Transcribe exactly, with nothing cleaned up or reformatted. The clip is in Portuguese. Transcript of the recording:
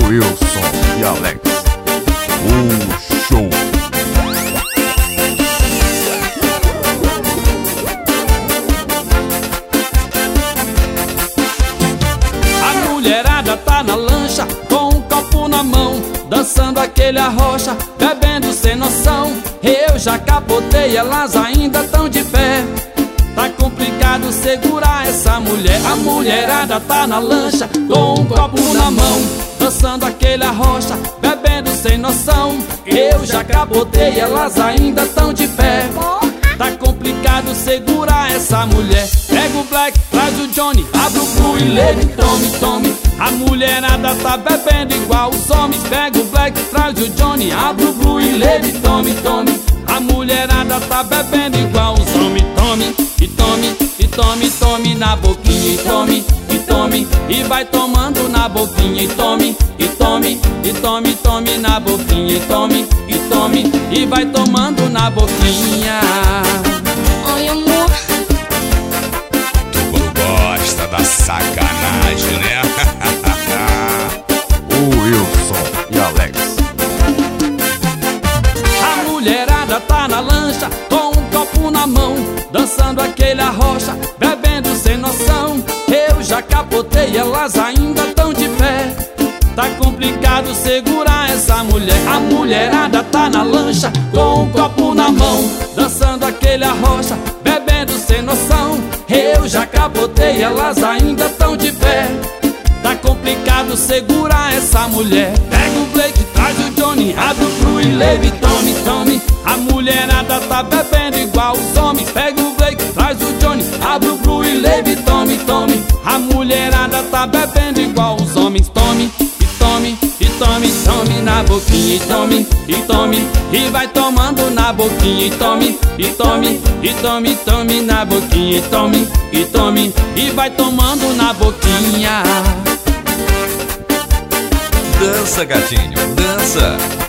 Wilson e Alex, o show. A mulherada tá na lancha com um copo na mão, dançando aquele arrocha, bebendo sem noção. Eu já capotei, elas ainda tão de pé. Tá complicado segurar essa mulher. A mulherada tá na lancha com um copo na mão, dançando aquele arrocha, bebendo sem noção. Eu já capotei, elas ainda tão de pé. Tá complicado segurar essa mulher. Pega o Black, traz o Johnny, abre o Blue e leve, tome, tome. A mulherada tá bebendo igual os homens. Pega o Black, traz o Johnny, abre o Blue e leve, tome, tome. A mulherada tá bebendo igual os homens. Tome, e tome, e tome, tome na boquinha. E tome, e tome, e vai tomando na boquinha. E tome, e tome, e tome, tome na boquinha. E tome, e tome, e vai tomando na boquinha. Oi, amor. Tu gosta da sacanagem, né? O Wilson e Alex. A mulherada tá na lancha com um copo na mão, dançando aquele arrocha, bebendo sem noção. Eu já capotei, elas ainda tão de pé. Tá complicado segurar essa mulher. A mulherada tá na lancha com um copo na mão, dançando aquele arrocha, bebendo sem noção. Eu já capotei, elas ainda tão de pé. Tá complicado segurar essa mulher. Pega o Blake, traz o Johnny, abre o Blue e leve, tome, tome. A mulherada tá bebendo igual os homens. Pega o Blake, traz o Johnny, abre o Blue e leve, tome, tome. A mulherada tá bebendo igual os homens. Tome, e tome, e tome, tome na boquinha. E tome, e tome, e vai tomando na boquinha. E tome, e tome, e tome, tome na boquinha. E tome, e tome, e vai tomando na boquinha. Dança, gatinho, dança.